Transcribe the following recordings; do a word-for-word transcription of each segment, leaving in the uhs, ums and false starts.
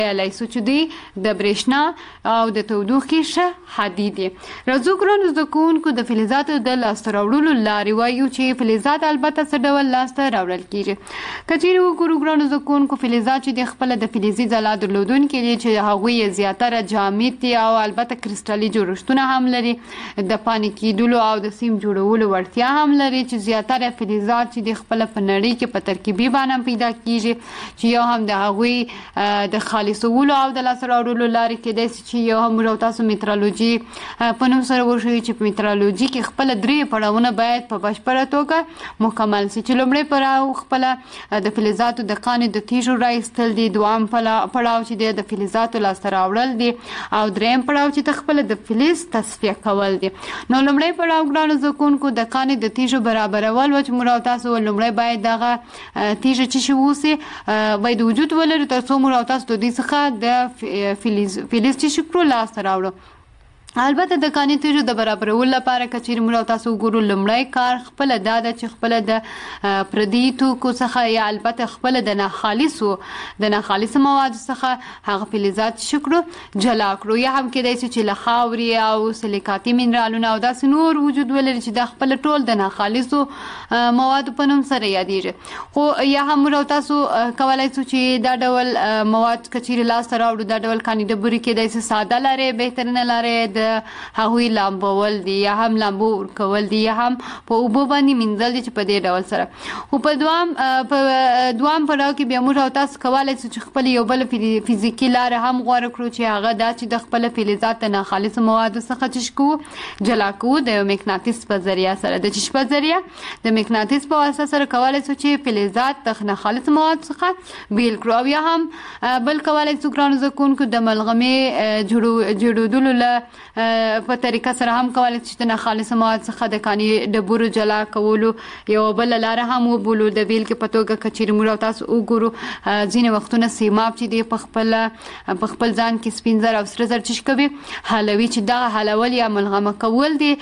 ویلی سو چې دوی د برېښنا او د تودوخې ښه حدید دي. راځو ګرانو زده کوونکو د فلزاتو د لاسته راوړلو لارې وایو چې فلزات البته څه ډول لاسته راوړل کیږي. که چیرې وګورو ګرانو زده کوونکو فلزات چې د خپله د فلزي ځلا درلودونکي دي چې هغوی یې زیاتره جامد دي او البته کرسټلي جوړښتونه هم لري، د پانې کیدلو او د سیم جوړولو وړتیا هم لري چې زیاتره فلزات چې د خپله په نړۍ کې په ترکیبي بڼه پیدا کیږي چې یو هم د هغوی د خالصولو او د لاسته راوړلو لارې کیدای شي چې یو هم موږ او تاسو میترالوجي په نوم سره وښیو چې په میترالوجي کې خپله درې پړاوونه باید په بشپړه توګه مکمل شي چې لومړی پړاو خپله د فلزاتو د قانې د تیږو رایستل دي، دوام پړاو چې دی د فلزاتو لاسته راوړل دي او دریم پړاو چې د خپله د فلز تصفیه کول دي. نو لومړی پړاو ګرانو زده کوونکو د قانې د تیږو برابرول و چې موږ او تاسو لومړی باید دغه تیږه چې شي اوسي باید وجود ولري تر څو موږ او تاسو د دې څخه د فلز فلز چې شي کړو لاسته راوړو. البته د قانې تیږو د برابرولو لپاره که چیرې موږ او تاسو وګورو لومړی کار خپله دا ده چې خپله د پردي توکو څخه یا البته خپله د ناخالصو د ناخالصو موادو څخه هغه فلزات چې کړو جلا کړو، یا هم کیدای شي چې له خاورې او سلیکاتي منرالونه او داسې نور وجود ولري چې دا خپله ټول د ناخالصو موادو په نوم سره یادیږي. خو یا هم موږ او تاسو کولی شو چې دا ډول مواد که چیرې لاسته راوړو دا ډول قانې ډبرې کیدای شي ساده لارې بهترینه لارې هغوی لامبول دي یا هم لامبو ورکول دي یا هم په اوبو باندې مینځل دي چې په دې ډول سره. خو په دوام په دوام پړاو کې بیا موږ او تاسو کولی شو چې خپل یو بل فزیکي لاره هم غوره کړو چې هغه دا چې د خپله فلزات د ناخالصو موادو څخه چې کوو جلا کوو د یو مقناطیس په ذریعه سره. د چې په ذریعه د مقناطیس په واسطه سره کولی شو چې فلزات د ناخالصو موادو څخه بیل کړو، او یا هم بل کولی شو ګرانو زده کوونکو د ملغمې جوړېدلو له په طریقه سره هم کولی شي چې د ناخالصو مواد څخه د قانې ډبرو جلا کولو یو بله لاره هم وبولو. د بیلګې په توګه که چیرې موږ او تاسو وګورو ځینې وختونه سیماب چې دی په خپله په خپل ځان کې سپین زر او سره زر چې کوي حلوي، چې دغه حلول یا ملغمه کول دي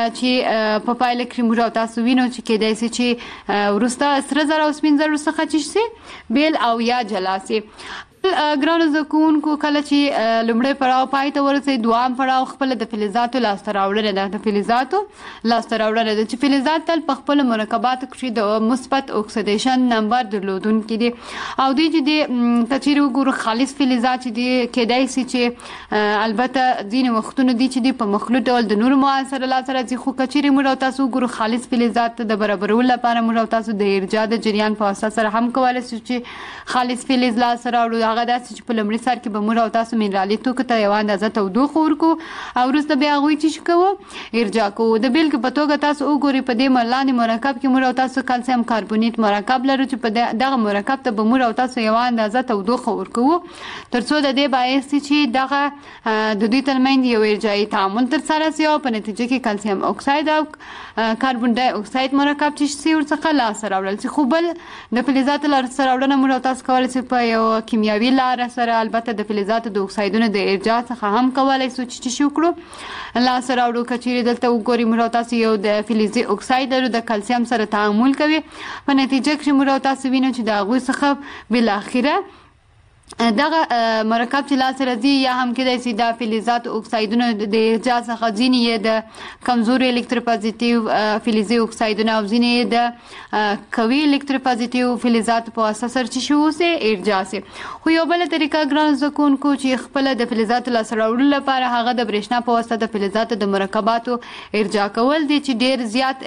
چې په پایله کې موږ او تاسو وینو چې کیدای شي چې وروسته سره زر او سپین زر څخه چې شي بیل او یا جلا شي. ګرانو زده کوونکو کله چې لومړی پړاو پای ته ورسوي دوام پړاو خپله د فلزاتو لاسته راوړنه ده. د فلزاتو لاسته راوړنه ده چې فلزات تل په خپلو مرکباتو کښې د مثبت اکسیدیشن نمبر درلودونکي دي او دوی چې دي که چیرې وګورو خالص فلزات چې دي کیدای شي چې البته ځینې وختونه دي چې دي په مخلوط ډول د نورو موادو سره لاسته راځي. خو که چیرې موږ او تاسو وګورو خالص فلزات د برابرولو لپاره موږ او تاسو د ارجاع د جریان په واسطه سره هم کولی شو چې خالص فلز لاسته راوړو. هغه داسې چې په لومړي سر کې به موږ او تاسو منرالي توکو ته یوه اندازه تودوخه ورکړو او وروسته بیا هغوی چې کوو ارجاع کوو. د بیلګې په توګه تاسو وګورئ په دې لاندې مرکب کې موږ او تاسو کلسیم کاربونیت مرکب لرو چې په دغه مرکب ته به موږ او تاسو یوه اندازه تودوخه ورکوو تر څو د دې باعث شي چې دغه د دوی ترمنځ یو ارجاعي تعامل ترسره شي او په نتیجه کې کلسیم اکساید او کاربن ډای اکساید مرکب چې شي ورڅخه لاسته راوړل شي. خو بل د فلزاتو لاسته راوړنه موږ او تاسو کولی شو په یو کیمیاوي لاره سره البته د فلزاتو د اکسایدونو د ارجاع څخه هم کولی شو چې شي وکړو لاسته راوړو. که چیرې دلته وګورئ موږ او تاسو یو د فلزي اکساید لرو د کلسیم سره تعامل کوي، په نتیجه کې موږ او تاسو وینو چې د هغوی څخه بالاخره دغه مرکب چې لاسته راځي یا هم کیدای شي د فلزاتو اکسایدونو د ارجاع څخه ځینې یې د کمزوري الکتروپازیټیو فلزي اکسایدونه او ځینې یې د قوي الکتروپازیټیو فلزاتو په واسطه سره چې شي اوسي ارجاع شي. خو یو بله طریقه ګرانو زده کوونکو چې خپله د فلزاتو لاسته راوړلو لپاره هغه د برېښنا په واسطه د فلزاتو د مرکباتو ارجاع کول دي چې ډېر زیات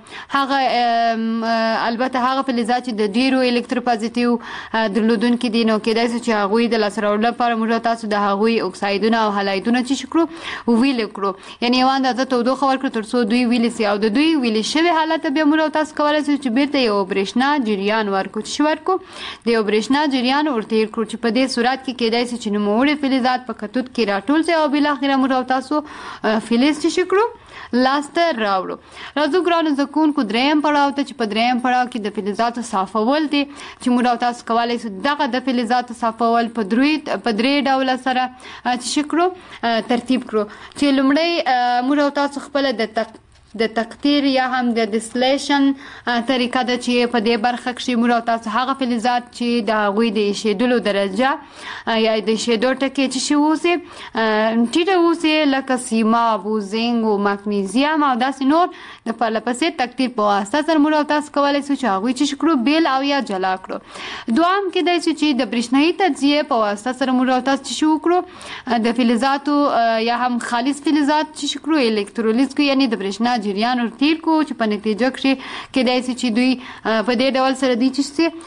هغه البته هغه فلزات چې د ډېرو الکتروپازیټیو درلودونکي دي نو کیدای شي چې هغوی د لاسته راوړلو لپاره موږ تاسو د هغوی اکسایدونه او هلایدونه چې کړو ویلې کړو، یعنې یوه اندازه تودوخه ورکړو تر څو دوی ویلې سي او د دوی ویلې شوي حالت ته بیا موږ تاسو کولی شو چې بیرته یو برېښنا جریان ورکړو چې ورکړو د یو برېښنا جریان ورتېر کړو چې په دې صورت کې کیدای شي چې نوموړي فلزات په کتود کې راټول سي او بالاخره موږ تاسو فلز چې کړو لاسته راوړو. راځو ګرانو زده کوونکو دریم پړاو ته چې په دریم پړاو کې د فلزاتو صافول دي چې موږ تاسو کولی شو دغه د فلزاتو صافول په درې په درې ډوله سره چې کړو ترتیب کړو. چې لومړی موږ تاسو خپله د د تقطیر یا هم د ډسلیشن طریقه ده چې په دې برخه کې موږ او تاسو هغه فلزات چې د هغوی د ایشېدلو درجه یا د ایشېدو ټکي چې شي اوسي ټیټه اوسي لکه سیماب او زنګ او مګنیزیم او داسې نور د پرله پسې تقطیر په واسطه سره موږ او تاسو کولی شو چې هغوی چې کړو بیل او یا جلا کړو. دوام کېدای شي چې د برېښنایي تجزیې په واسطه سره موږ او تاسو چې وکړو د فلزاتو یا هم خالص فلزات چې کړو الکترولیز کو یعنی د برېښنا جریان ور تیر کو چې په نتیجه کې کېدای شي چې دوی په دې ډول سره دي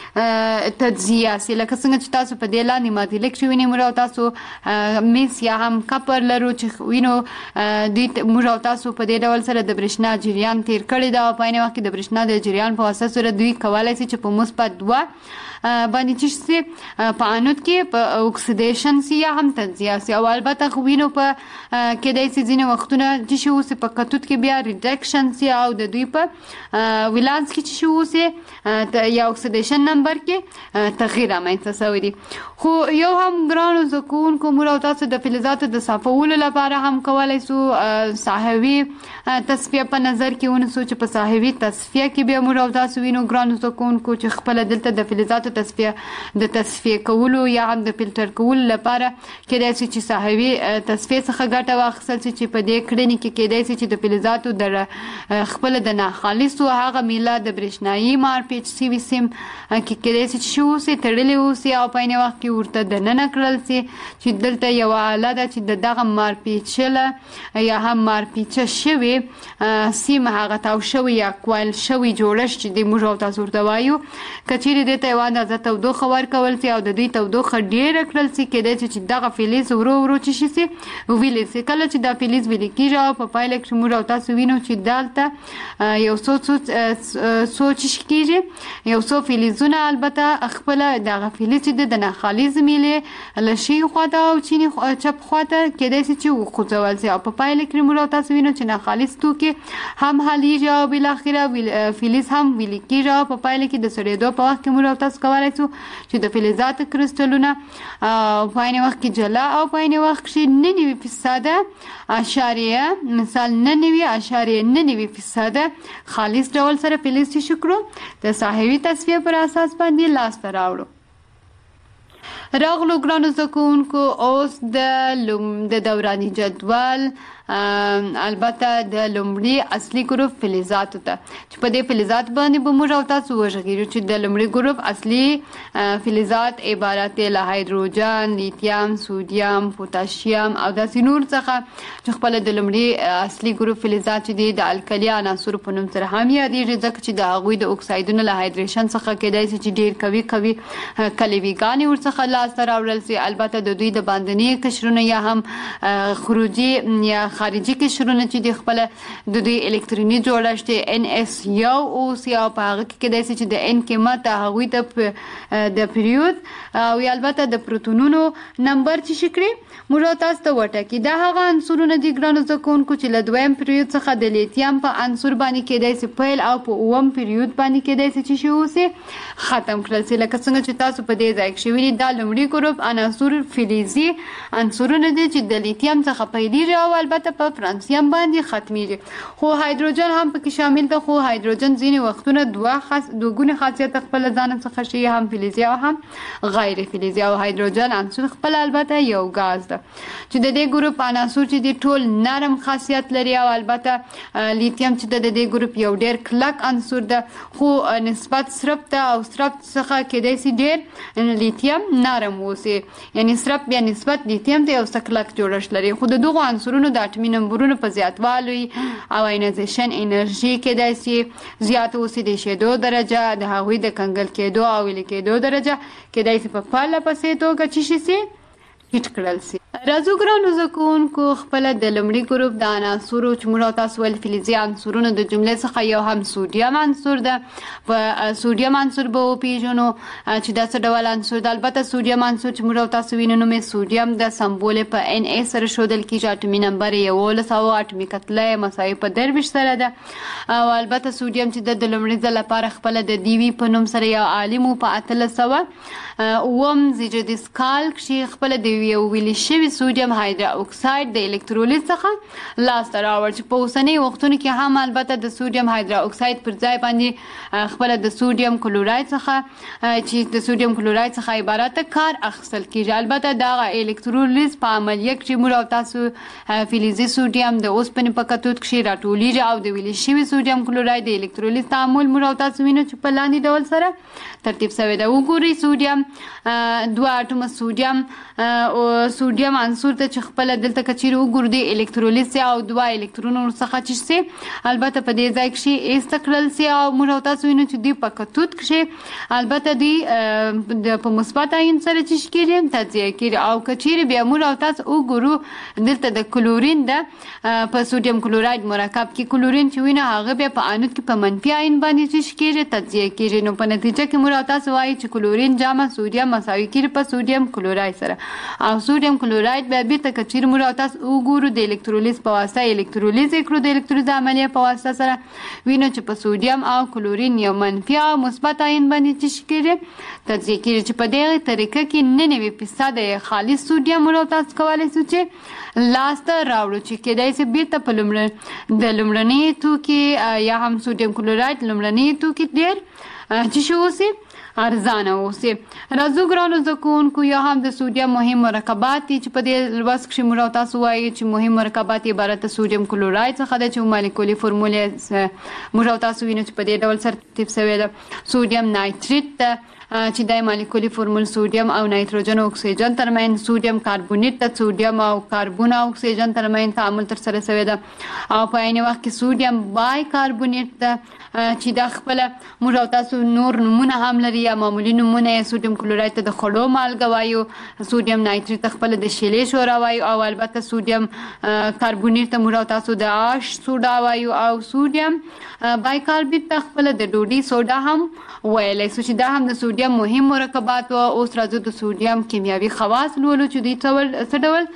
چې تجزیه سي لکه څنګه چې تاسو په دې لاندې معادله کې وینئ موږ او تاسو میس یا هم کپر لرو چې وینو دوی موږ او تاسو په دې ډول سره د برېښنا جریان تیر کړی دا په عین وخت کې د برېښنا د جریان په واسطه سره دوی کولی شي چې په مثبت دوه باندې چې سي په انود کې په اکسیډیشن سي یا هم تجزیه سي او البته خو وینو په کېدای سي ځینې وختونه چې شي اوسي په کتود کې بیا ریډکشن سي او د دوی په ولانس کې چې شي اوسي یا اکسیډیشن نمبر کې تغییر رامنځته شوی دی. خو یو هم ګرانو زده کوونکو موږ او تاسو د فلزاتو د صافولو لپاره هم کولی شو ساحوي تصفیه په نظر کې ونیسو چې په ساحوي تصفیه کې بیا موږ او تاسو وینو ګرانو زده کوونکو چې خپله دلته د فلزاتو تصفیه د تصفیه کولو یا هم د فلټر کولو لپاره کېدای شي چې ساحوي تصفیه څخه ګټه واخیستل شي چې په دې کړنې کې کېدای شي چې د فلزاتو د خپله د ناخالصو هغه میله د برېښنایي مارپیچ سوي سیم کې کېدای شي چې اوسي تړلې اوسي او په عین وخت کې ورته دننه کړل شي چې دلته یوه آله ده چې د دغه مارپیچله یا هم مارپیچه شوې سیم هغه تاو شوی یا کوایل شوی جوړښت چې د موږ او تاسو ورته وایو که چیرې دې ته یوه اندازه تودوخه ورکول سي او د دوی تودوخه ډېره کړل سي کېدای شي چې دغه فلز ورو ورو چې شي سي ویلی سي. کله چې دا فلز ویلې کېږي او په پایله کې موږ او تاسو وینو چې دلته یو څو څو چې کېږي یو څو فلزونه البته خپله دغه فلز چې د ناخالص میلې له شي خواته او چیني چپ خواته کېدای شي چې وخوځول سي او په پایله کې موږ او تاسو وینو چې ناخالص توکي هم حلیږي او بالاخره فلز هم ویلې کېږي او په پایله کې د سړېدو په وخت کې موږ او تاسو کولی شو چې د فلزاتو کرسټلونه په عین وخت کې جلا او په عین وخت کې نه نوي فیصده اشاریه مثال نه نوي اشاریه نه نوي فیصده خالص ډول سره فلز چې کړو د ساحوي تصفیه پر اساس باندې لاسته راوړو. راغلو ګرانو زده کوونکو اوس د دوراني جدول البته د لومړي اصلي ګروپ فلزاتو ته چې په دې فلزات باندې به موږ او تاسو وغږیږو چې د لومړي ګروپ اصلي فلزات عبارت دي له هایدروجن، لیتیم، سودیم، پوتاشیم او داسې نور څخه چې خپله د لومړي اصلي ګروپ فلزات چې دي د الکلي عناصرو په نوم سره هم یادېږي ځکه چې د هغوی د اکسایدونو له هایدریشن څخه کېدای شي چې ډېر قوي قوي کلیویګانې ورڅخه لاسته راوړل سي. البته د دوی د باندني قشرونه یا هم خروجي یا خارجي قشرونه چې د خپل د دوی الکتروني جوړښت ان اس یو اوسي او په هغه کې کېدای شي چې د ان قیمت هغوی ته د پیریود او البته د پروتونونو نمبر چې شي کړي موږ تاسو ته وټاکي. دا هغه عنصرونه دي ګرانو زده کوونکو چې له دویم پیریود څخه د لیتیم په عنصر باندې کېدای شي پیل او په اووم پیریود باندې کېدای شي چې شي اوسي ختم کړل سي. لکه څنګه چې تاسو په دې ځای کې شوي دا لومړي ګروپ عناصر فلزي عنصرونه دي چې د لیتیم څخه پیلېږي او البته په فرانسیم باندې ختمیږي. خو هایدروجن هم پکې شامل ده خو هایدروجن ځینې وختونه دوه خاص دوه ګونې خاصیت خپل ځان څخه شي هم فلزي او هم غیر فلزي او هایدروجن عنصر خپل البته یو غاز ده چې د دې ګروپ عناصر چې دي ټول نرم خاصیت لري او البته لیتیم چې د دې ګروپ یو ډېر کلک عنصر ده خو نسبت سرب ته او سرب څخه کېدای شي ډېر لیتیم نرم اوسي یعنی سرب بیا نسبت لیتیم ته یو څه کلک جوړښت لري. خو د دغو عنصرونو د اټمي نمبرونو په زیاتوالي او آینایزیشن انرژي کېدای شي زیات اوسي. د ایشېدو درجه د هغوی د کنګل کېدو او ویلې کېدو درجه کېدای شي په پرله پسې توګه چې شي سي هیټ کړل سي. راځو ګرانو زده کوونکو خپله د لومړي ګروپ د عناصرو چې موږ تاسو ویل فلزي عنصرونو د جملې څخه یو هم سودیم عنصر ده. په سودیم عنصر به وپېژنو چې دا څه ډول عنصر ده. البته سودیم عنصر چې موږ تاسو وینو نوم یې سودیم ده سمبول یې په ان ای سره ښودل کېږي. اټمي نمبر یې یولس او اټمي کتله یې مساوي په درویشت سره ده او البته سودیم چې د لومړي ځل لپاره خپله د دیوي په نوم سره یو عالم و په اتلس سوه اووم زیږدیز کال کښې خپله د یو ویلې شوي شوي سودیم هایدرا اکساید د الکترولیت څخه لاسته راوړ چې په اوسنۍ وختونو کې هم البته د سودیم هایدرا اکساید پر ځای باندې خپل د سودیم کلوراید څخه چې د سودیم کلوراید څخه عبارت کار اخیستل کیږي. البته دا الکترولیز په عملیه کې موږ او تاسو فلزي سودیم د اوسپنې په کتود کې راټولیږي او د ویلې شوي سودیم کلوراید د الکترولیز تعامل موږ او تاسو وینو چې په لاندې ډول سره ترتیب شوی ده. وګورئ سودیم دوه اټومه سودیم او سودیم عنصر ته چې خپل دلته کچیر وګورئ د الکترولیز او دوه الکترونونو څخه چې سي البته په دې ځای کې ایستکړل سي او موږ او تاسو وینو چې دی په کتود کې البته دی د په مثبت عین سره چې کېږي تجزیه کېږي او کچیر بیا موږ او تاسو وګورو دلته د کلورین د په سودیم کلوراید مرکب کې کلورین چې وینه هغه بیا په انود کې په منفي عین باندې چې کېږي تجزیه کېږي. نو په نتیجه کې موږ تاسو وایي چې کلورین جمع سودیم مساوي کېږي په سودیم کلوراید سره او سودیم کلوراید بیا بیرته کچیر موږ تاسو وګورو د الکترولیز په واسطه الکترولیز کړو د الکترولیز عملیه په واسطه سره وینو چې په سودیم او کلورین یو منفي او مثبت عین باندې چې کېږي تجزیه کېږي چې په دې طریقه کې ننوي فیصد خالص سودیم موږ تاسو کولای شو چې لاسته راوړو چې کېدای شي بیرته په لومړني د لومړني توکي یا هم سودیم کلوراید لومړني توکي ډېر چې شو اوسي ارزانه اوسي. راځو ګرانو زده کوونکو یا هم د سودیم مهم مرکبات دي چې په دې لوست کې موږ تاسو وایي چې مهم مرکبات عبارت د سودیم کلوراید څخه ده چې مالیکولي فرموله موږ تاسو وینو چې په دې ډول سره ترتیب شوی ده. سودیم نایتریت چې د مالیکولي فرمول سودیم او نایتروجن او اکسیجن ترمنځ سودیم کاربونیت د سودیم او کاربون او اکسیجن ترمنځ تعامل تر سره شوی ده او په عین وخت کې سودیم بای کاربونیت ده چې د خپل موږ تاسو نور نمونه هم لري یا معمولی نمونه سودیم کلوراید ته د خړو مالګه وایو سودیم نایتریت خپل د شیلې شورا وایو او البته سودیم کاربونیت ته موږ تاسو د آش سوډا وایو او سودیم بای کاربونیت خپل د ډوډۍ سوډا هم ویلای شو چې دا هم د سودیم مهم مرکبات او اوس راځو د سودیم کیمیاوي خواص لولو چې دوی څه ډول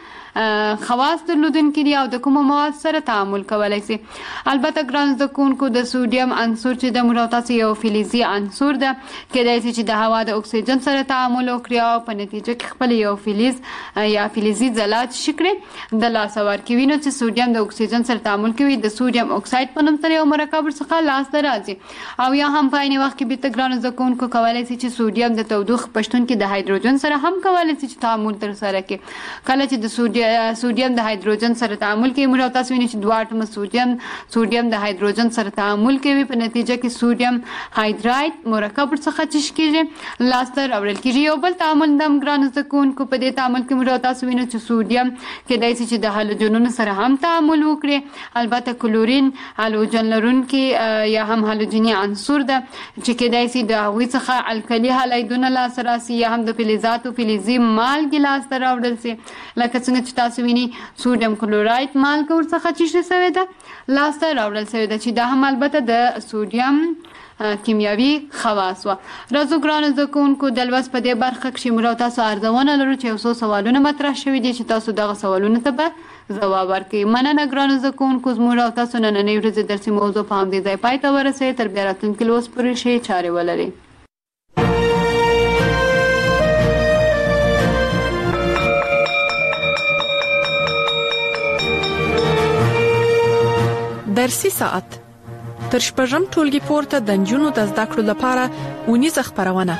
خواص درلودونکي دي او د کومو مواد سره تعامل کولی شي. البته ګران زده کوونکو د سودیم عنصر چې د موږ تاسو یو فلزي عنصر ده کېدای شي چې د هوا د اکسیجن سره تعامل وکړي او په نتیجه کې خپل یو فلز یا فلزي ځلا چې کړي د لاسه ورکړي. وینو چې سودیم د اکسیجن سره تعامل کوي د سودیم اکساید په نوم سره یو مرکب څخه لاسته راځي او یا هم په عین وخت کې بیرته ګران زده کوونکو کولی شي چې سودیم د تودوخې په شتون کې د هایدروجن سره هم کولی شي چې تعامل ترسره کړي. کله چې د سودیم سودیم د هایدروجن سره تعامل کوي موږ تاسو وینئ چې دوه اټومه سودیم سودیم د هایدروجن سره تعامل کوي په نتیجه کې سودیم هایدراید مرکب څخه چې کېږي لاسته راوړل کېږي. یو بل تعامل د ګران زده کوونکو په دې تعامل کې موږ تاسو وینئ چې سودیم کېدای شي چې د هالوجنونو سره هم تعامل وکړي. البته کلورین هالوجن لرونکي یا هم هالوجني عنصر ده چې کېدای شي د هغوی څخه الکلي هالایدونه لاسته راسي یا هم د فلزاتو فلزي مالګې لاسته راوړل شي لکه څنګه چې تاسو ویني سودیم کلوراید مالګه ورڅخه چې شوی ده لاسته راوړل شوی ده چې دا هم البته د سودیم کیمیاوي خواص و. راځو ګرانو زده کوونکو د لوست په دې برخه کې موږ تاسو ارزونه لرو چې یو څو سوالونه مطرح شوي دي چې تاسو دغه سوالونه ته به ځواب ورکړئ. مننه ګرانو زده کوونکو زموږ تاسو نننۍ ورځې درسي موضوع په همدې ځای پای ته ورسوئ. تر بیا راتلونکي لوست پورې ښې چارې ولرئ. درسي ساعت تر شپږم ټولګي پورته د نجونو د زده کړو لپاره ونیزه خبرونه.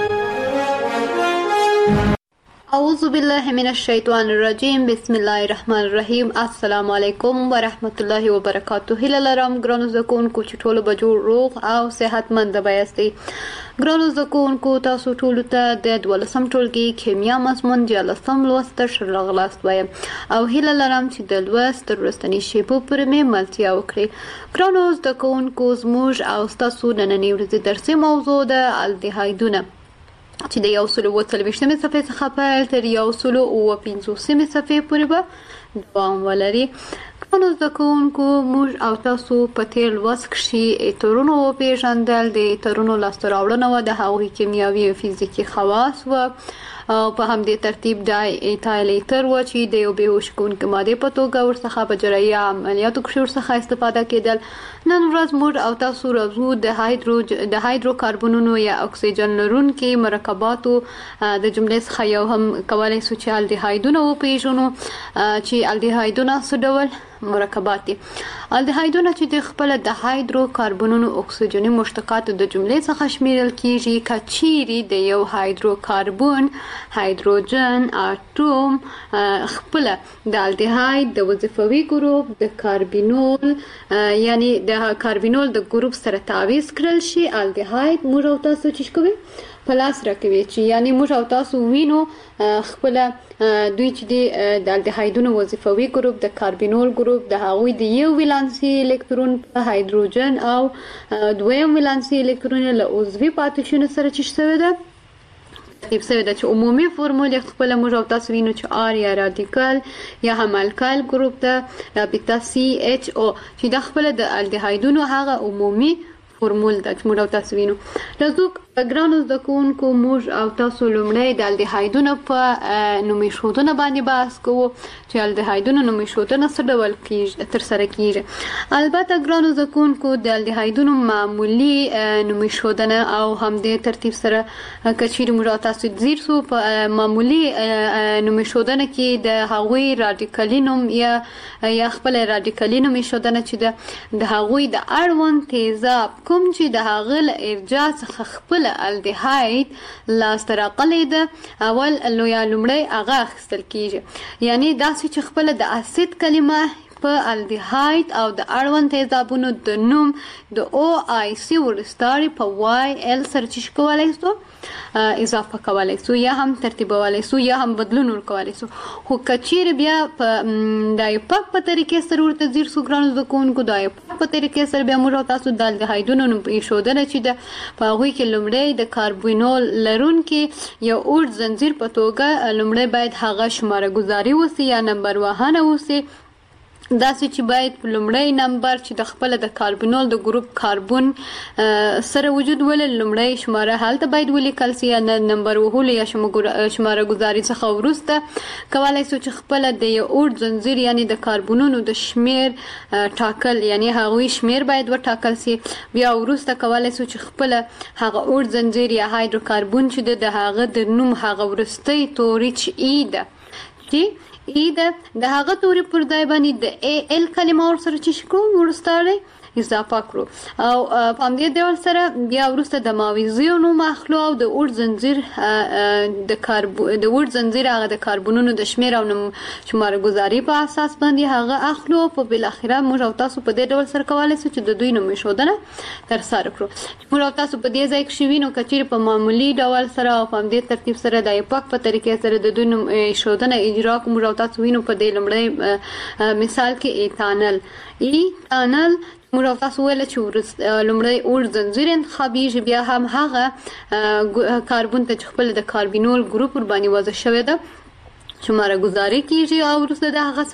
اعوذ بالله من الشیطان الرجیم بسم الله الرحمن الرحیم. السلام علیکم ورحمت الله وبرکاته. هیله لرم ګرانو زده کوونکو چې ټول به جوړ روغ او صحتمند یاستئ. ګرانو زده کوونکو تاسو ټول ته د دولسم ټولګي کیمیا مضمون دیارلسم لوست ته ښه راغلاست وایم او هیله لرم چې د لوست تر وروستنۍ شېبو پورې مې ملتیا وکړئ. ګرانو زده کوونکو زموږ او ستاسو نننۍ ورځې درسي موضوع د الډیهایدونه چې د یو سلو اووه څلوېښتمې صفحې څخه پیل تر یو سلو اووه پنځوسمې صفحې پورې به دوام ولري. ګرانو زده کوونکو موږ او تاسو په تېر لوست کښې ایترونو وپېژندل، د ایترونو لاسته راوړنه وه، د هغوی کیمیاوي او فزیکي خواص وه او په همدې ترتیب ډای ایتایل ایتر و چې د یو بیهوش کوونکې مادې په توګه ورڅخه په جراحي عملیاتو کې ورڅخه استفاده کېدل. نن ورځ موږ او تاسو راځو د هایدرو د هایدرو کاربونونو یا اکسیجن لرونکي مرکباتو د جملې څخه یو هم کولای شو چې الډیهایدونه وپیژنو چې الډیهایدونه څه ډول مرکبات دي. الډیهایدونه چې د خپل د هایدرو کاربونونو اکسیجني مشتقاتو د جملې څخه شمیرل کیږي کچيري د یو هایدرو کاربون هایدروجن اټوم خپل د الډیهاید د وظیفوي ګروپ د کاربینول یعنی د کاربینول د ګروپ سره تعویض کړل شي. الډیهاید موږ او تاسو چې کوي پلاس راکوي چې یعنی موږ او تاسو وینو خپل دوی چې د الډیهایدونو وظیفوي ګروپ د کاربینول ګروپ د هغوی د یو ولانسي الکترون په هایدروجن او دویم ولانسي الکترون له عضوي پاتې سره چې شوی ده ترتیب شوی ده چې عمومي فورمول خپل موږ او تاسو وینو چې آر یا رادیکال یا هم الکایل ګروپ ته رابطه سی ایچ او چې د خپل د الډیهایدونو هغه عمومي فورمول ده چې موږ او تاسو وینو. راځو ګرانو زده کوونکو موږ او تاسو لومړی د الډیهایدونو په نومې ښودنه باندې بحث کوو چې الډیهایدونو نومې ښودنه څه ډول کیږي ترسره کیږي. البته ګرانو زده کوونکو د الډیهایدونو معمولی نومې ښودنه او هم د ترتیب سره کچېرې موږ او تاسو ځیر سو په معمولی نومې ښودنه کې د هغوی رادیکالي نوم یا یا خپل رادیکالي نومې ښودنه چې د هغوی د اړوند تیزاب کوم چې د هغه له ارجاع څخه خپل الډیهاید لاسته راغلی ده اول لویا لومړی هغه اخیستل کیږي یعنی داسې چې خپل د اسید کلمه په الډیهاید او د اړوند تیزابونو د نوم د او آی سی ورستاري په وای ال سره چې کولای سو اضافه کولای سو یا هم ترتیبولای سو یا هم بدلون ورکولای سو. خو کچیر بیا په د پاک په طریقې سره ورته زیر سو ګرانو د کوونکو د پاک په طریقې سره بیا موږ تاسو د الډیهایدونو په شودنه چې د په هغه کې لومړی د کاربینول لرونکي یو اوږد زنجیر په توګه لومړی باید هغه شماره گذاری وسی یا نمبر وهانه وسی داسې چې باید په لومړی نمبر چې د خپل د کاربینول د ګروپ کاربون سره وجود ولري لومړی شماره هلته باید ولیکل شي یا نمبر وهول یا شماره گذاری څخه وروسته کولای شو چې خپل د یو اوږد زنجیر یعنی د کاربونونو د شمیر ټاکل یعنی هغوی شمیر باید وټاکل شي. بیا وروسته کولای شو چې خپل هغه اوږد زنجیر یا هایدروکاربون چې د هغه د نوم هغه ورستی توري چې ای ده چې ای ده د هغه توري پر ځای باندې د ای ال کلمه ورسره چې کوم ورستاره اضافه کړو او په همدې ډول سره بیا وروسته د ماویزیو نوم اخلو او د اوږد زنجیر د کاربو د اوږد زنجیر هغه د کاربونونو د شمیر او شماره گذاری په اساس باندې هغه اخلو په بل اخره موږ او تاسو په دې ډول سره کولای شو چې د دوی نوم ښودنه تر سره کړو. موږ او تاسو په دې ځای کې شوینو کچیر په معمولی ډول سره او په همدې ترتیب سره د پاک په طریقې سره د دوی نوم ښودنه اجرا کوو. موږ او تاسو وینو په دې لومړی مثال کې ایتانل ایتانل موږ او تاسو ویل چې لومړی اوږد زنجیر انتخابیږي بیا هم هغه کاربون ته خپل د کاربینول ګروپ ور باندې وضع شوی ده شماره گذاری کیږي او وروسته د هغه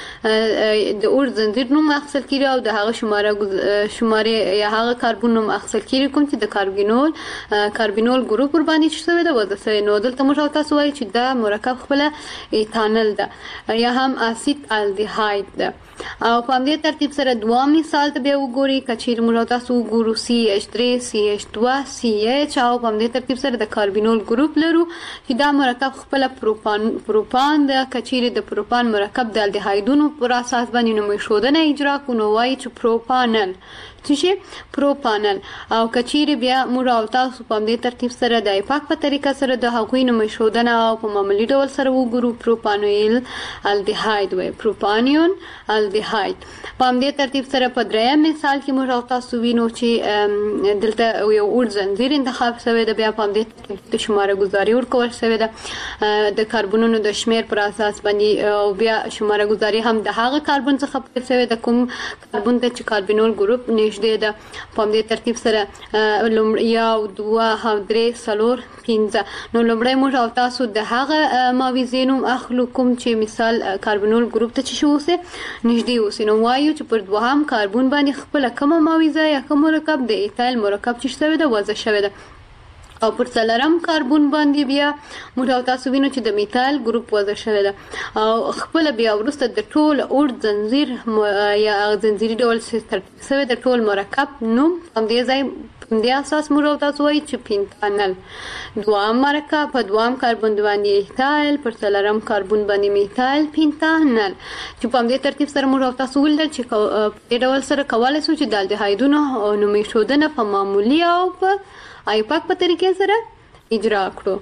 څخه د اوږد زنجیر نوم اخیستل کیږي او د هغه شماره شماره یا هغه کاربون نوم اخیستل کیږي کوم چې د کاربینول کاربینول ګروپ ور باندې شوی ده وضع شوی. نو دلته موږ تاسو وایي چې دا مرکب خپل ایتانل ده یا هم اسید الډیهاید ده او په همدې ترتیب سره دوه مثال ته به وګوري کچیر موږ تاسو وګورو سی ایچ درې سی ایچ دوه سی ایچ او په همدې ترتیب سره د کاربینول ګروپ لرو چې دا مرکب خپل پروپان پروپان د کچیر د پروپان مرکب د الډیهایدونو پر اساس باندې نومې ښودنه اجرا کوو وایي چې پروپانل چې پروپانل او کچیر بیا موږ او تاسو په همدې ترتیب سره د پاک په طریقه سره د هغوی نومې ښودنه او په معمولی ډول سره وګورو پروپانویل الډیهاید وایي پروپانیون الډیهاید. په همدې ترتیب سره په دریم مثال کې موږ او تاسو وینو چې دلته یو اوږد زنجیر انتخاب شوی ده بیا په همدې ترتیب د شماره گذاری ورکول شوی ده د کاربونونو د شمیر پر اساس باندې او بیا شماره گذاری هم د هغه کاربون څخه پیل شوی ده کوم کاربون ته چې کاربینول ګروپ نږدې ده. په همدې ترتیب سره لومړی یو دوه هم درې څلور پنځه نو لومړی موږ او تاسو د هغه ماویزې نوم اخلو کوم چې مثال کاربینول ګروپ ته چې شو اوسه نږدې اوسه نو وایو چې پر دوهم کاربون باندې خپل کومه ماویزه یا کوم مرکب د ایتایل مرکب چې شوی ده وضع شوی ده او پر څلورم کاربون باندې بیا موږ تاسو وینو چې د میتایل ګروپ وضع شوی ده او خپل بیا وروسته د ټول اوږد زنجیر یا زنجیري ډول ترتیب شوی د ټول مرکب نوم هم دې ځای په دې اساس موږ تاسو وایي چې پینتانل دوام مرکب په دوام کاربون باندې ایتایل پر څلورم کاربون باندې میتایل پینتانل چې په دې ترتیب سره موږ تاسو ولر چې په دې ډول سره کولای شو چې د الډهایدونو نومې شودنه په معمولی او په ایپاک په طریقې سره اجرا کړو.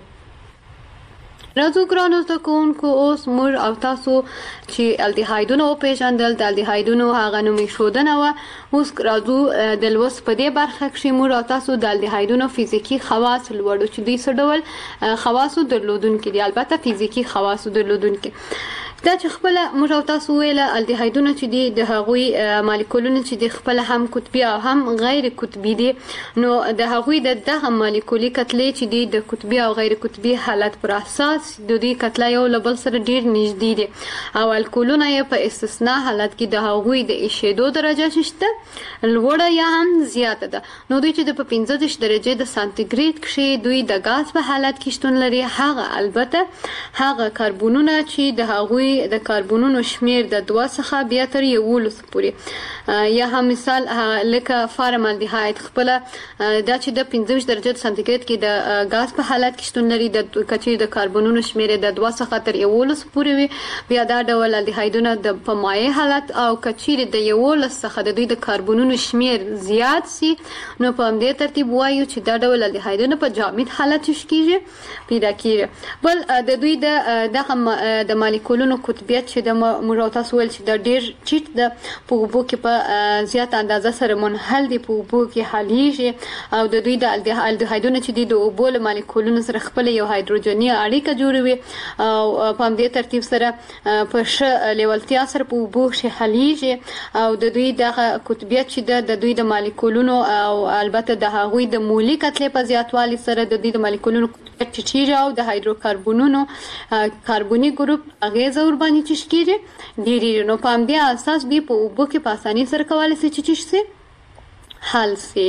راځو ګرانو زده کوونکو اوس موږ او تاسو چې الډهایدونه وپېژندل د الډهایدونو هغه نومې ښودنه وه اوس راځو د لوست په دې برخه کښې موږ او تاسو د الډهایدونو فزیکي خواص لولو چې دوی څه ډول خواصو درلودونکي دي البته فزیکي خواصو درلودونکي دا چې خپل موږ او تاسو ویله الډهایدونه چې دي د هغوی مالیکولونه چې دي خپل هم قطبي او هم غیر قطبي دي نو د هغوی د دغه مالیکولي کتلې چې دي د قطبي او غیر قطبي حالت پر اساس د دوی کتله یو له بل سره ډیر نږدې دي او الکولونه یې په استثنا حالت کې د هغوی د ایشېدو درجه چې شته لوړه یا هم زیاته ده نو دوی چې د په پنځه دېرش درجې د سانتیګریډ کښې دوی د ګاز په حالت کې شتون لري هغه البته هغه کاربونونه چې د هغوی د کاربونونو شمیر د دوه څخه بیا تر یولس پورې یا هم مثال لکه فارمالډیهاید خپله دا چې د پنځه ویشت درجه سانتیګریډ کې د ګاز په حالت کې شتون لري د کچې د کاربونونو شمیر د دوه څخه تر یولس پورې وي بیا دا ډول الډهایدونه د په مایع حالت او کچې د یولس څخه د دوی د کاربونونو شمیر زیات سي نو په همدې ترتیب وایو چې دا ډول الډهایدونه په جامد حالت کېږي پیدا کېږي بل د دوی د دغه د مالیکولونو قطبیت چې د موږ تاسو ویل چې د ډیر چیت د په اوبو کې په زیات اندازه سره منحل دي په اوبو کې حلیږي او د دوی د الډهایدونه چې دي د اوبو له مالیکولونو سره خپل یو هایدروجني اړیکه جوړوي او په همدې ترتیب سره په ښه لیوالتیا سره په اوبو کې حلیږي او د دوی دغه قطبیت چې د دوی د مالیکولونو او البته د هغوی د مولي کتلې په زیاتوالي سره د دوی د مالیکولونو قطبیت ټیټیږي او د هایدروکاربونونو کاربوني ګروپ اغیزه ور باندې چش کېږي ډېرېږي نو په همدې اساس دوی په اوبو کې په اسانۍ سره کولی شي چې چش سي حل سي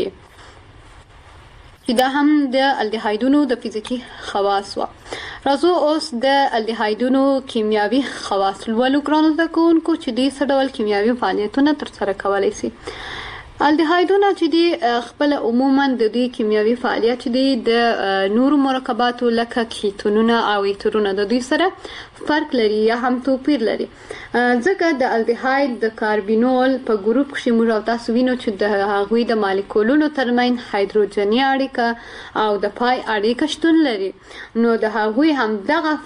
چې دا هم د الډهایدونو د فزیکي خواص وه. راځو اوس د الډهایدونو کیمیاوي خواص لولو ګرانو زده کوونکو چې دوی څه ډول کیمیاوي فعالیتونه ترسره کولی شي. الډهایدونه چې دي خپل عموما د دوی کیمیاوي فعالیت چې دي د نورو مرکباتو لکه کیتونونه او ایترونه د دوی سره فرق لري یا هم توپیر لري ځکه د الډهاید د کاربینول په ګروپ کښې موږ تاسو وینو چې د هغوی د مالیکولونو ترمنځ هایدروجني اړیکه او د پای اړیکه شتون لري نو د هغوی هم دغه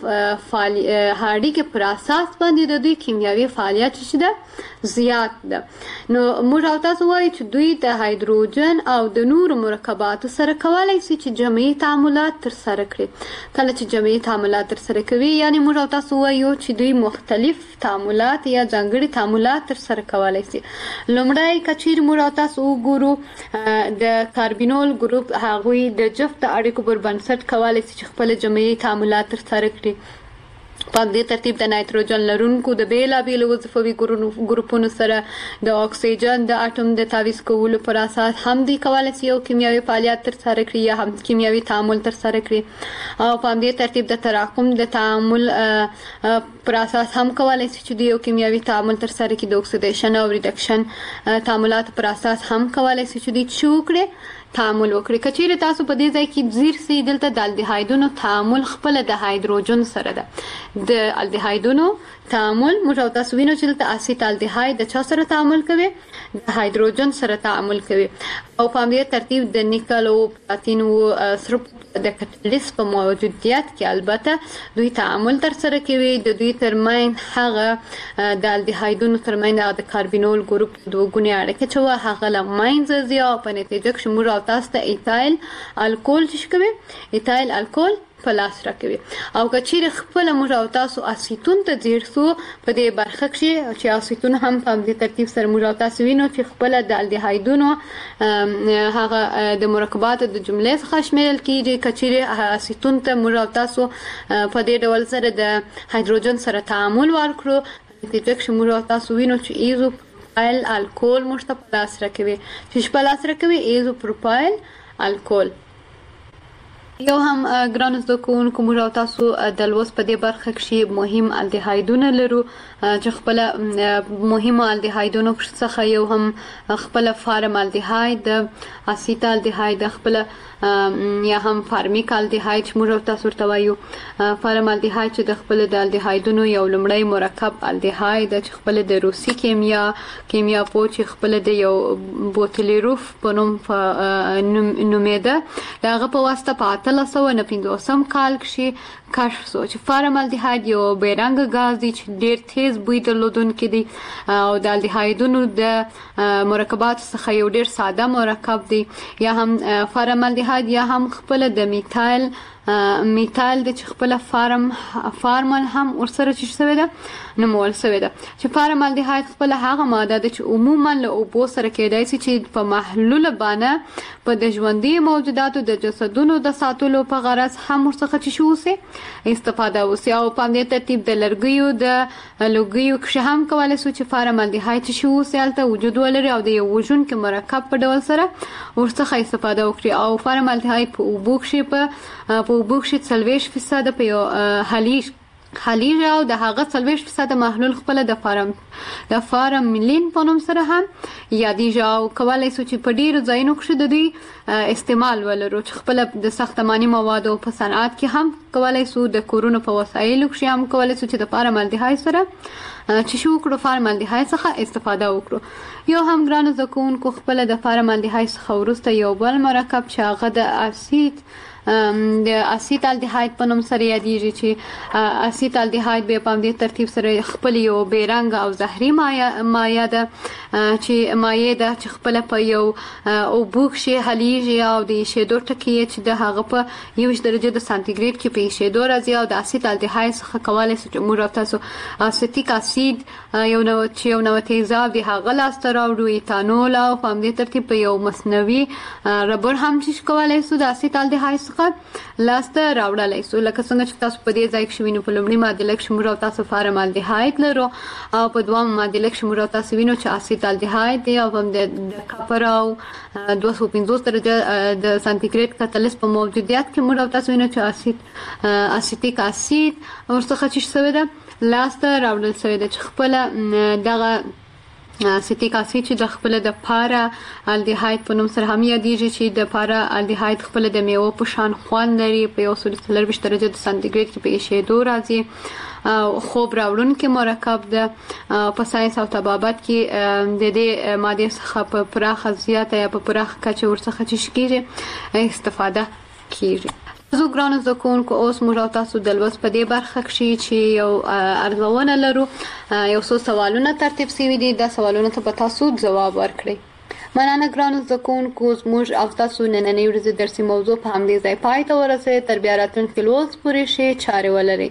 اړیکې پر اساس باندې د دوی کیمیاوي فعالیت چې ده زیات ده نو موږ تاسو وایو چې دوی د هایدروجن او د نورو مرکباتو سره کولی شي چې جمعي تعاملات ترسره کړي کله چې جمعي تعاملات ترسره کوي یعنی موږ تاسو وایو چې دوی مختلف تعاملات یا ځانګړي تعاملات ترسره کولی شي لومړی که چیرې موږ تاسو وګورو د کاربینول ګروپ هغوی د جفت اړیکو پر بنسټ کولی شي چې خپل جمعي تعاملات ترسره کړي په دې ترتیب د نایتروجن لرونکو د بیلابیلو وظیفوي ګروپونو سره د اکسیجن د اټوم د تعویض کولو پر اساس هم دوی کولی شي یو کیمیاوي فعالیت ترسره کړي یا هم کیمیاوي تعامل ترسره کړي او په دې ترتیب د تراکم د تعامل پر اساس هم کولی شي چې دوی یو کیمیاوي تعامل ترسره کړي د اکسیدیشن او ریډکشن تعاملات پر اساس هم کولی شي چې دوی څه وکړي تعامل وکړي که چیرې تاسو په دې ځای کې ځیر سئ دلته د الډهایدونو تعامل خپله د هایدروجن سره ده د الډهایدونو تعامل موږ تاسو وینو چې دلته اسید الډهاید د چا سره تعامل کوي د هایدروجن سره تعامل کوي او په همدې ترتیب د نیکل او پلاتین او سرپ د کټلیس په موجودیت کې البته دوی تعامل ترسره کوي د دوی ترمنځ هغه د الډهایدونو ترمنځ د کاربینول ګروپ دوه ګونې اړیکه چې وه هغه له منځه ځي او په نتیجه کښې موږ تاسو ته ایتایل الکول چې کوي ایتایل الکول په لاس راکوي او که چیرې خپله موږ او تاسو اسیتون ته ځیر سو په دې برخه کښې چې اسیتون هم په همدې ترتیب سره موږ او تاسو وینو چې خپله د الډهایدونو هغه د مرکباتو د جملې څخه شمیرل کېږي که چیرې اسیتون ته موږ او تاسو په دې ډول سره د هایدروجن سره تعامل ورکړو نتیجه کښې موږ او تاسو وینو چې ایزو پروپایل الکول موږ ته په لاس راکوي چې په لاس راکوي ایزو پروپایل الکول یو هم ګرانو زده کوونکو موږ او تاسو د لوست په دې برخه کې مهم الډیهایدونه لرو چې خپل مهمه الډیهایدونو څخه یو هم خپل فارم الډیهاید اسیت الډیهاید خپل یا هم فارمیک الډیهاید موږ او تاسو ورته وایو. فارم الډیهاید چې د خپل د الډیهایدونو یو لمړی مرکب الډیهاید چې خپل د روسي کیمیا کیمیا په چې خپل د یو بوتلیروف په نوم نومېده دغه په واسطه په اتلس سوه نه پنځوسم کال کې کشف شو چې فارم الډیهاید یو بیرنګ غاز دی چې ډیر تیز بوی درلودونکی دی او د الډیهایدونو د مرکبات څخه یو ډیر ساده مرکب دی. یا هم فارم الډیهاید یا هم خپل د میتایل میتایل د خپل فارم فارمل هم ورسره چې شوی ده نومول شوی ده چې فارم الډیهاید خپل هغه ماده ده چې عموما له اوبو سره کېدای شي چې په محلول باندې په د ژوندۍ موجوداتو د جسدونو د ساتلو په غرض هم ورڅخه چې شو سي استفاده وسي او په دې ترتیب د لرګیو د لوګیو کې هم کولای شو چې فارم الډیهاید شو سي الته وجود ولري او د یو وژن کې مرکب په ډول سره ورڅخه استفاده وکړي او فارم الډیهاید په اوبو کې په په اوبو کې څلوېښت فیصد په یو هلیج خلیج او د هغه څلوېښت فیصد محلول خپل د فارم د فارم ملین په نوم سره هم یادېږي او کولای شو چې په ډیرو ځایونو کې د دوی استعمال ولرو چې خپل د ساختماني موادو په صنعت کې هم کولای شو د کورونو په وسایلو کې هم کولای شو چې د فارم الډیهاید سره چې شو کړو فارم الډیهاید څخه استفاده وکړو. یو هم ګرانو زده کوونکو خپل د فارم الډیهاید څخه وروسته یو بل مرکب چې هغه د اسید د اسیت الډیهاید په نوم سره یادېږي چې اسیت الډیهاید به په دې ترتیب سره خپل یو بیرنګ او زهري مایع ده چې مایع ده چې خپل په یو اوبو کې هلیږي او د شیدو ټکی چې د هغه په یو درجه د سانتیګریډ کې په شیدو راځي او د اسیت الډیهاید څخه کولای شي چې موږ تاسو اسیتیک اسید یو نو چې یو نو تیزاب دی هغه لاسته راوړو ایتانول او په دې ترتیب په یو مصنوعي ربر هم چې کولای شي د اسیت الډیهاید لاسته راوړلای شو. لکه څنګه چې تاسو په دې ځای کې وینئ په لومړي معادله کې موږ او تاسو فارم الډیهاید لرو او په دویم معادله کې موږ او تاسو وینو چې اسید الډیهاید دی او هم د کاپر او دوه سوه پنځوس درجه د سانتیګریډ کتلیس په موجودیت کې موږ او تاسو وینو چې اسید اسیتیک اسید ورڅخه چې شوی ده لاسته راوړل شوی ده چې خپل دغه اسیتیک اسید چې د خپل د پارا الډیهاید په نوم سره هم یادېږي چې د پارا الډیهاید خپل د میوه په شان خوند لري په یو سل څلوېښت درجه د سانتیګریډ کې په شیدو راځي خوب راوړونکي مرکب ده په ساينس او طبابت کې د دې ماده څخه په پراخه زیاته یا په پراخه کچه ورڅخه چې کیږي استفاده کیږي. زه ګرانو زده کوونکو اوس موږ او تاسو د لوست په دې برخه کې چې یو ارزونه لرو یو څو سوالونه ترتیب شوي دي دا سوالونه ته به تاسو ځواب ورکړئ. مننه ګرانو زده کوونکو موږ او تاسو نننۍ ورځې درسي موضوع په همدې ځای پای ته ورسوي. تر بیا راتلونکي لوست پورې ښې چارې ولرئ.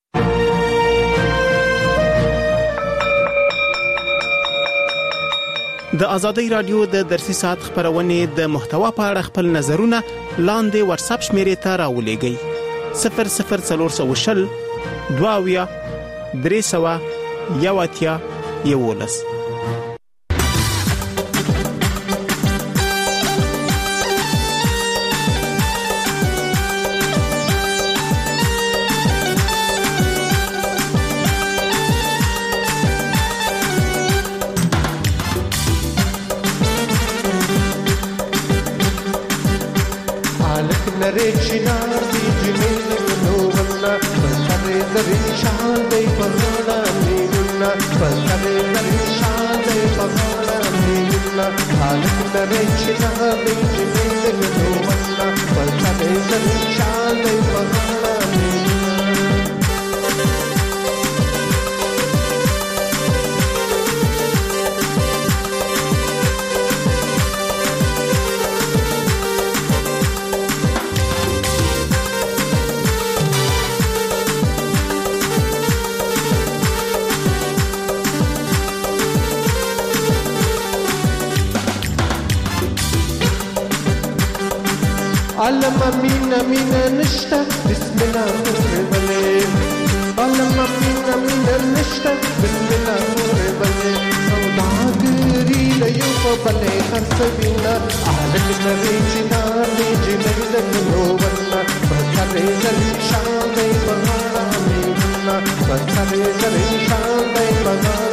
د ازادي رادیو د درسي ساعت خبرونه د محتوا په اړه خپل نظرونه لاندې واتس اپ شمیرې ته راولېږئ صفر صفر څلور سوه شل دوه اویا درې سوه یو اتیا یوولس. Chinar di jimil no vanna pasare zari shan dei pagana nina pasare zari shan dei pagana nina halat nare chinar di jimil no vanna pasare zari shan dei pagana nina علم مين مين نشتا بسم الله مرحبا علم مين مين نشتا بسم الله مرحبا سوداګری له یو په بلې خرڅوینا اهل نری چنا دې جنل نو ورنا सरे सरे शान दे बगाना मेरुना सरे सरे शान दे बगाना